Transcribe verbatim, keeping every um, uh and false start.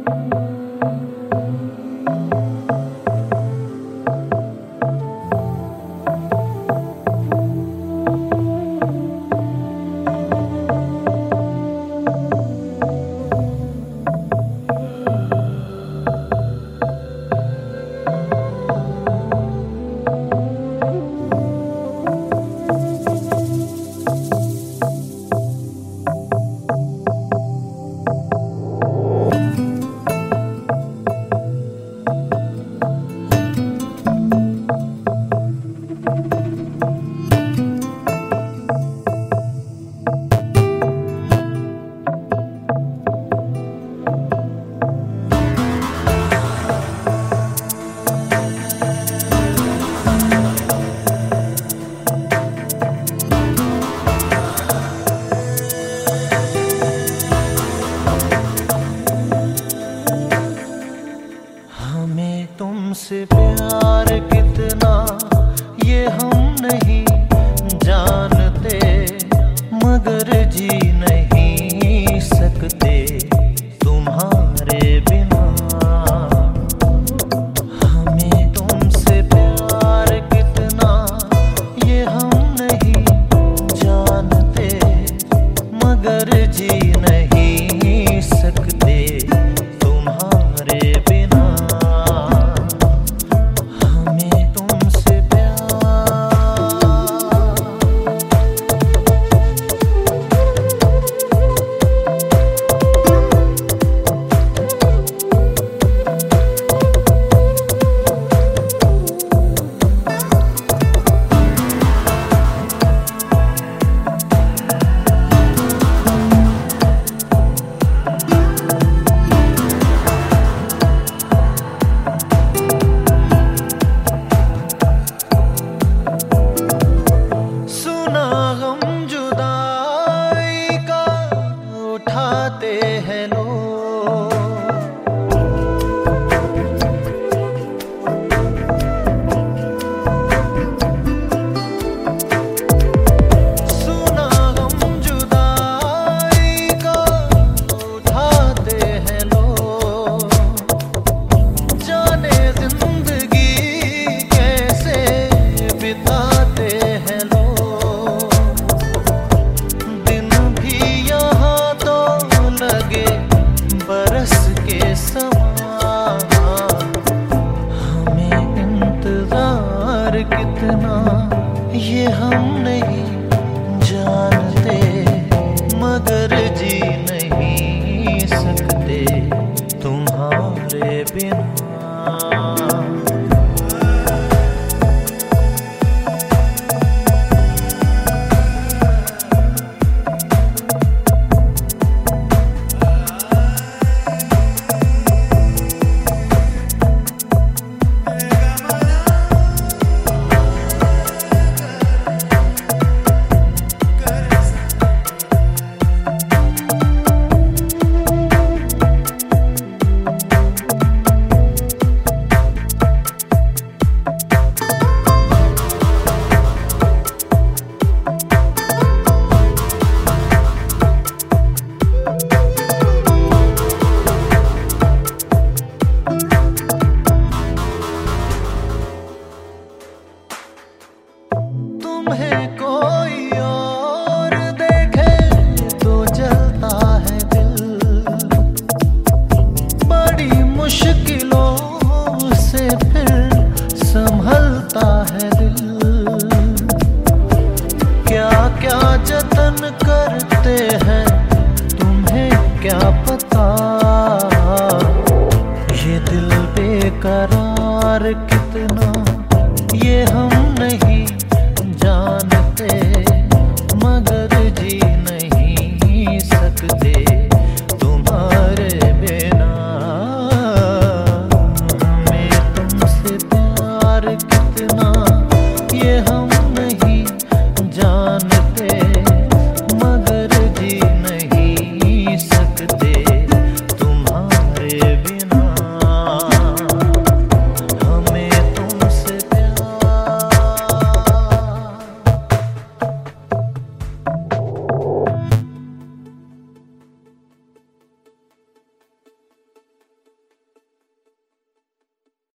तुमसे प्यार कितना ये हम नहीं जानते, मगर जी नहीं सकते तुम्हारे बिना। हमें तुमसे प्यार कितना ये हम नहीं जानते, मगर जी नहीं सकते तुम्हारे बिना। उठाते हैं लोग, सुना गम जुदाई का उठाते हैं लोग, जाने जिंदगी कैसे बिताते हैं लोग। दिन भी यहाँ लगे बरस के समान, हमें इंतजार कितना ये हम नहीं जानते, मगर जी नहीं सकते तुम्हारे बिना। तुम्हें कोई और देखे तो जलता है दिल, बड़ी मुश्किलों से फिर संभलता है दिल। क्या क्या जतन करते हैं तुम्हें क्या पता, ये दिल बेकरार